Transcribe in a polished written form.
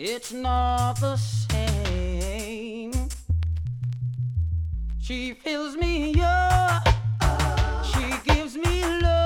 it's not the same. She fills me up, she gives me love.